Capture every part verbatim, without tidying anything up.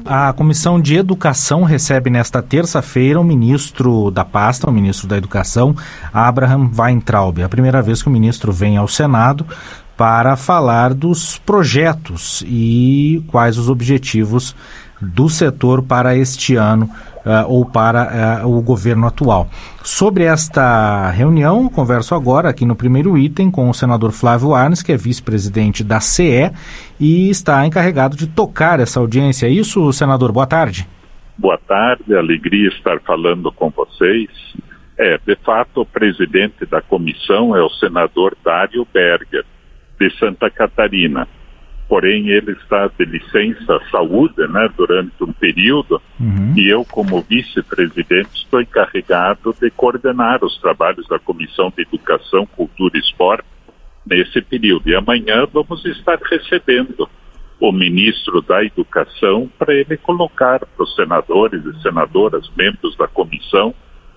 a Comissão de Educação recebe nesta terça-feira o ministro da pasta, o ministro da Educação, Abraham Weintraub. É a primeira vez que o ministro vem ao Senado para falar dos projetos e quais os objetivos do setor para este ano uh, ou para uh, o governo atual. Sobre esta reunião, converso agora aqui no primeiro item com o senador Flávio Arnes, que é vice-presidente da C E e está encarregado de tocar essa audiência. É isso, senador? Boa tarde. Boa tarde, alegria estar falando com vocês. É, de fato, o presidente da comissão é o senador Dário Berger, de Santa Catarina. Porém, ele está de licença saúde, né, durante um período, uhum. e eu, como vice-presidente, estou encarregado de coordenar os trabalhos da Comissão de Educação, Cultura e Esporte nesse período. E amanhã vamos estar recebendo o ministro da Educação para ele colocar para os senadores e senadoras, membros da comissão,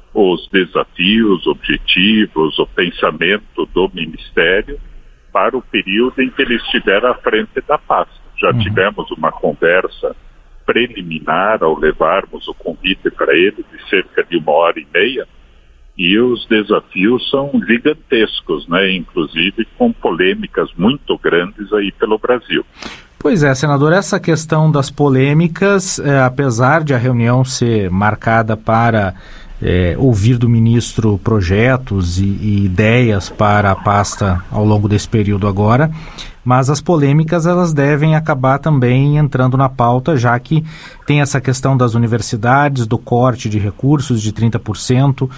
os desafios, objetivos, o pensamento do Ministério para o período em que ele estiver à frente da pasta. Já uhum. tivemos uma conversa preliminar ao levarmos o convite para ele de cerca de uma hora e meia, e os desafios são gigantescos, né? Inclusive com polêmicas muito grandes aí pelo Brasil. Pois é, senador, essa questão das polêmicas, é, apesar de a reunião ser marcada para É, ouvir do ministro projetos e, e ideias para a pasta ao longo desse período agora, mas as polêmicas elas devem acabar também entrando na pauta, já que tem essa questão das universidades, do corte de recursos de trinta por cento.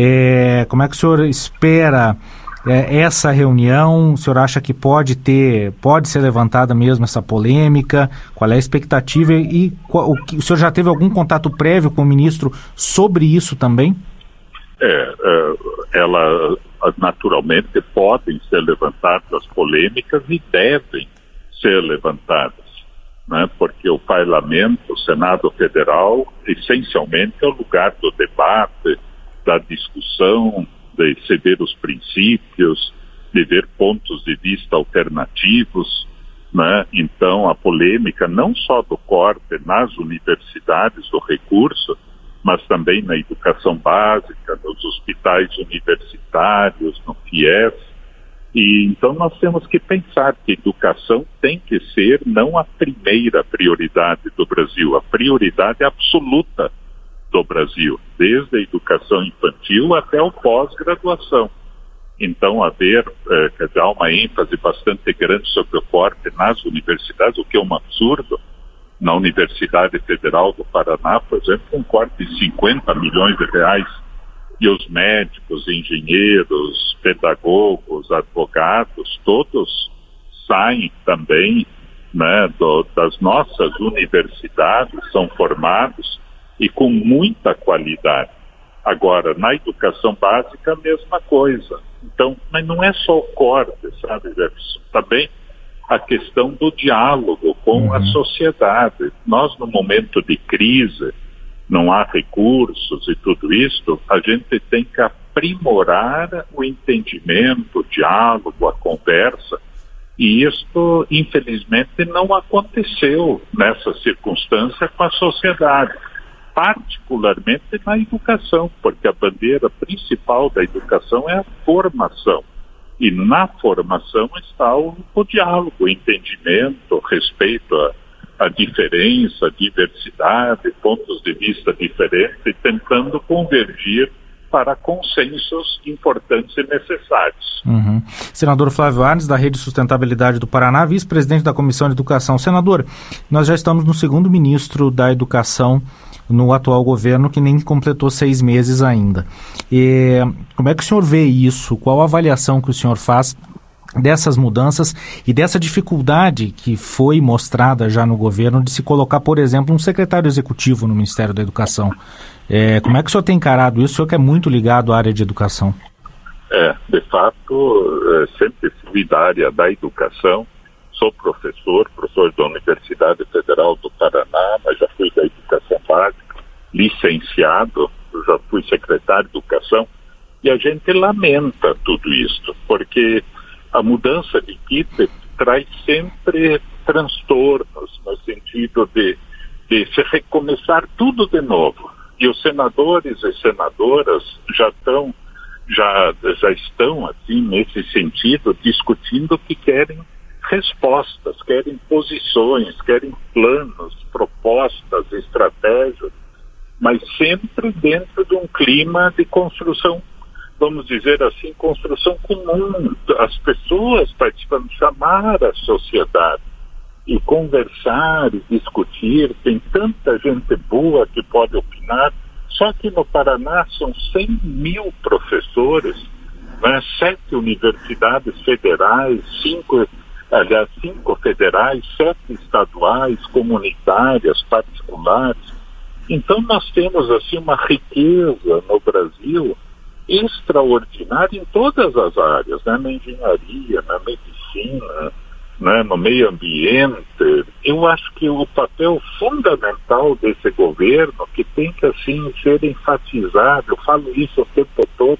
É, como é que o senhor espera é, essa reunião? O senhor acha que pode ter, pode ser levantada mesmo essa polêmica? Qual é a expectativa? E qual, o, o senhor já teve algum contato prévio com o ministro sobre isso também? É, ela naturalmente podem ser levantadas as polêmicas e devem ser levantadas, né? Porque o Parlamento, o Senado Federal, essencialmente é o lugar do debate, da discussão, de ceder os princípios, de ver pontos de vista alternativos, né? Então, a polêmica não só do corte nas universidades, do recurso, mas também na educação básica, nos hospitais universitários, no FIES. E então nós temos que pensar que educação tem que ser não a primeira prioridade do Brasil, a prioridade absoluta do Brasil, desde a educação infantil até o pós-graduação. Então, haver, eh, quer dizer, há uma ênfase bastante grande sobre o corte nas universidades, o que é um absurdo. Na Universidade Federal do Paraná, por exemplo, um corte de cinquenta milhões de reais, e os médicos, engenheiros, pedagogos, advogados, todos saem também, né, do, das nossas universidades, são formados e com muita qualidade. Agora, na educação básica, a mesma coisa. Então, mas não é só o corte, sabe, Jefferson? Também a questão do diálogo com uhum. a sociedade. Nós, no momento de crise, não há recursos e tudo isso, a gente tem que aprimorar o entendimento, o diálogo, a conversa. E isto, infelizmente, não aconteceu nessa circunstância com a sociedade, particularmente na educação, porque a bandeira principal da educação é a formação. E na formação está o, o diálogo, o entendimento, o respeito à, à diferença, à diversidade, pontos de vista diferentes, e tentando convergir para consensos importantes e necessários. Uhum. Senador Flávio Arnes, da Rede Sustentabilidade do Paraná, vice-presidente da Comissão de Educação. Senador, nós já estamos no segundo ministro da Educação no atual governo, que nem completou seis meses ainda. E como é que o senhor vê isso? Qual a avaliação que o senhor faz dessas mudanças e dessa dificuldade que foi mostrada já no governo de se colocar, por exemplo, um secretário executivo no Ministério da Educação? É, como é que o senhor tem encarado isso? O senhor que é muito ligado à área de educação. É, de fato, sempre fui da área da educação. Sou professor, professor da Universidade Federal do Paraná, mas já fui da educação básica, licenciado, já fui secretário de educação, e a gente lamenta tudo isso, porque a mudança de equipe traz sempre transtornos, no sentido de, de se recomeçar tudo de novo. E os senadores e senadoras já estão, já, já estão assim, nesse sentido, discutindo que querem respostas, querem posições, querem planos, propostas, estratégias, mas sempre dentro de um clima de construção, vamos dizer assim, construção comum. As pessoas participando, chamar a sociedade e conversar e discutir. Tem tanta gente boa que pode opinar. Só que no Paraná são cem mil professores, né, sete universidades federais, cinco, aliás, cinco federais, sete estaduais, comunitárias, particulares. Então nós temos assim uma riqueza no Brasil extraordinária em todas as áreas, né, na engenharia, na medicina, né, no meio ambiente. Eu acho que o papel fundamental desse governo, que tem que assim ser enfatizado, eu falo isso o tempo todo,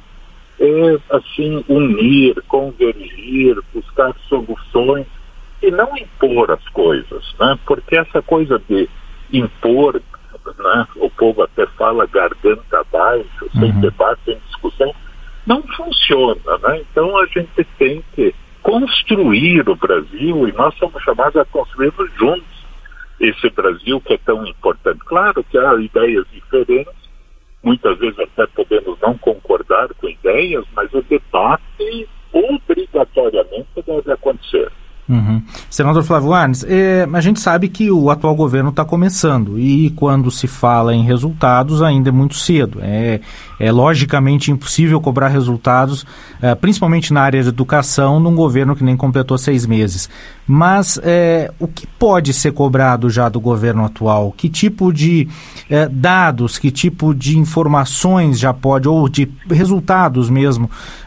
é assim unir, convergir, buscar soluções e não impor as coisas, né? Porque essa coisa de impor, né, o povo até fala garganta abaixo, sem uhum. debate, sem discussão, não funciona, né? Então a gente tem que construir o Brasil, e nós somos chamados a construirmos juntos esse Brasil que é tão importante. Claro que há ideias diferentes, muitas vezes até podemos não concordar com ideias, mas o debate obrigatoriamente deve acontecer. Uhum. Senador Flávio Arnes, é, a gente sabe que o atual governo está começando e quando se fala em resultados ainda é muito cedo. É, é logicamente impossível cobrar resultados, é, principalmente na área de educação, num governo que nem completou seis meses. Mas é, o que pode ser cobrado já do governo atual? Que tipo de é, dados, que tipo de informações já pode, ou de resultados mesmo,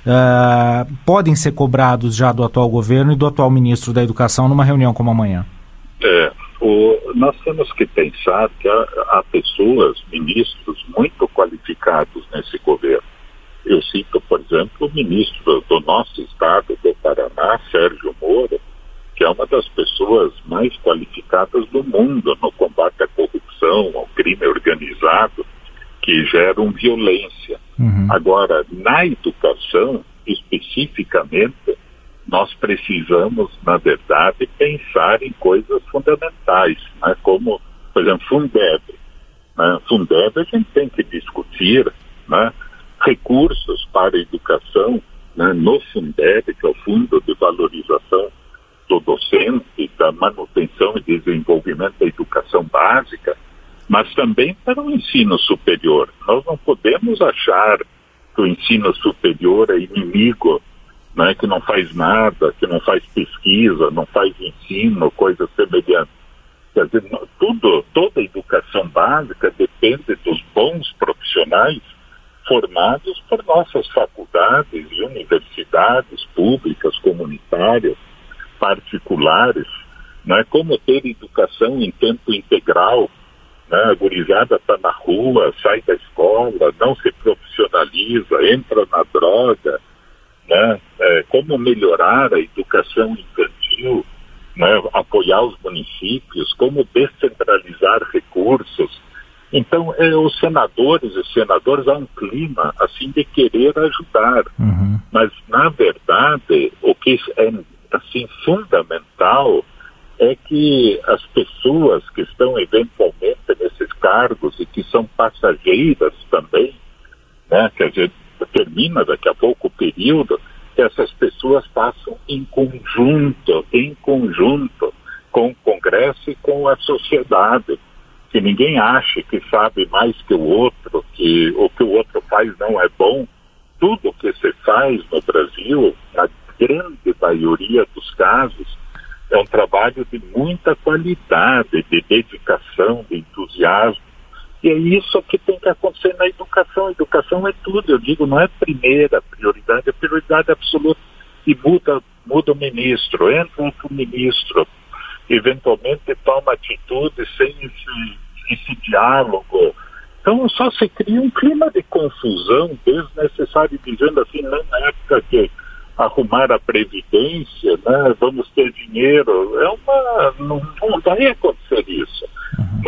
é, podem ser cobrados já do atual governo e do atual ministro da Educação numa reunião como amanhã? É, o, nós temos que pensar que há, há pessoas, ministros muito qualificados nesse governo. Eu cito, por exemplo, o ministro do nosso estado, do Paraná, Sérgio Moro, que é uma das pessoas mais qualificadas do mundo no combate à corrupção, ao crime organizado, que geram violência. Uhum. Agora, na educação, especificamente, nós precisamos, na verdade, pensar em coisas fundamentais, né? Como, por exemplo, Fundeb. Né? Fundeb a gente tem que discutir, né, recursos para a educação, né, no Fundeb, que é o Fundo de Valorização do Docente, da manutenção e desenvolvimento da educação básica, mas também para o ensino superior. Nós não podemos achar que o ensino superior é inimigo, né, que não faz nada, que não faz pesquisa, não faz ensino, coisas semelhantes. Quer dizer, tudo, toda a educação básica depende dos bons profissionais formados por nossas faculdades e universidades públicas, comunitárias, particulares, né, como ter educação em tempo integral. Né, a gurizada está na rua, sai da escola, não se profissionaliza, entra na droga. Né, é, como melhorar a educação infantil, né, apoiar os municípios, como descentralizar recursos. Então, é, os senadores e senadoras, há um clima assim de querer ajudar, uhum. mas na verdade o que é assim fundamental é que as pessoas que estão eventualmente nesses cargos e que são passageiras também, né, quer dizer, termina daqui a pouco o período, que essas pessoas passam em conjunto, em conjunto com o Congresso e com a sociedade, que ninguém ache que sabe mais que o outro, que o que o outro faz não é bom. Tudo que se faz no Brasil, na grande maioria dos casos, é um trabalho de muita qualidade, de dedicação, de entusiasmo. E é isso que tem que acontecer na educação. A educação é tudo, eu digo, não é primeira prioridade, é prioridade absoluta. E muda, muda o ministro, entra outro ministro, eventualmente toma atitude sem esse, esse diálogo. Então só se cria um clima de confusão desnecessário, dizendo assim, não na época que arrumar a previdência, né, vamos ter dinheiro. É uma, não, não vai acontecer isso. Uhum. Né? Que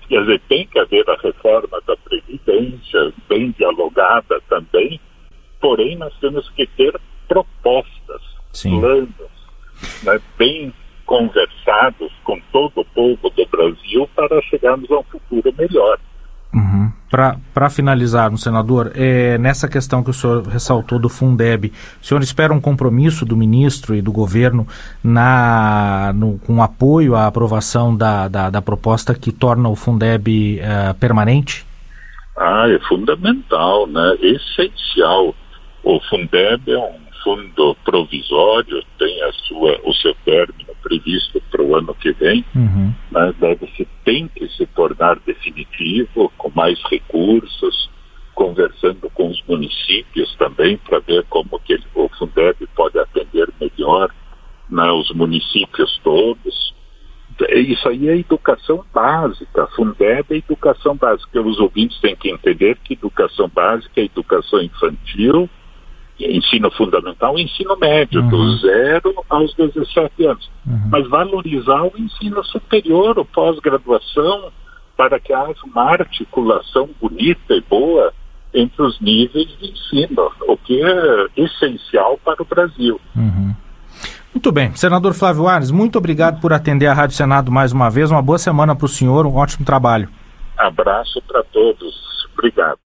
Quer dizer, tem que haver a reforma da Previdência, bem dialogada também, porém nós temos que ter propostas, Sim. planos, né, bem conversados com todo o povo do Brasil para chegarmos a um futuro melhor. Uhum. Para finalizar, senador, é, nessa questão que o senhor ressaltou do Fundeb, o senhor espera um compromisso do ministro e do governo na, no, com apoio à aprovação da, da, da proposta que torna o Fundeb uh, permanente? Ah, é fundamental, né? Essencial. O Fundeb é um fundo provisório, tem a sua, o seu término previsto para o ano que vem, uhum. né? Deve se tem que se tornar definitivo, com mais recursos, conversando com os municípios também, para ver como que ele, o Fundeb pode atender melhor, né, os municípios todos. Isso aí é educação básica. Fundeb é educação básica. Os ouvintes têm que entender que educação básica é educação infantil, ensino fundamental e ensino médio, uhum. do zero aos dezessete anos. Uhum. Mas valorizar o ensino superior, o pós-graduação, para que haja uma articulação bonita e boa entre os níveis de ensino, o que é essencial para o Brasil. Uhum. Muito bem. Senador Flávio Arnes, muito obrigado por atender a Rádio Senado mais uma vez. Uma boa semana para o senhor, um ótimo trabalho. Abraço para todos. Obrigado.